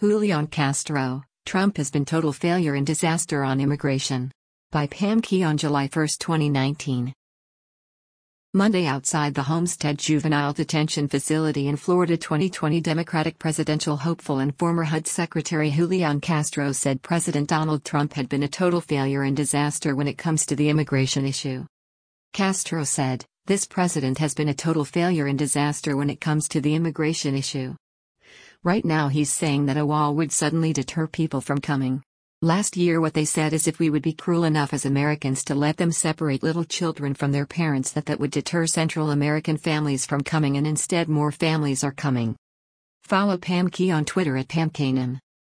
Julian Castro, Trump has been total failure and disaster on immigration. By Pam Key on July 1, 2019. Monday outside the Homestead Juvenile Detention Facility in Florida, 2020 Democratic presidential hopeful and former HUD Secretary Julian Castro said President Donald Trump had been a total failure and disaster when it comes to the immigration issue. Castro said, "This president has been a total failure and disaster when it comes to the immigration issue. Right now he's saying that a wall would suddenly deter people from coming. Last year what they said is if we would be cruel enough as Americans to let them separate little children from their parents that would deter Central American families from coming, and instead more families are coming." Follow Pam Key on Twitter at PamKanem.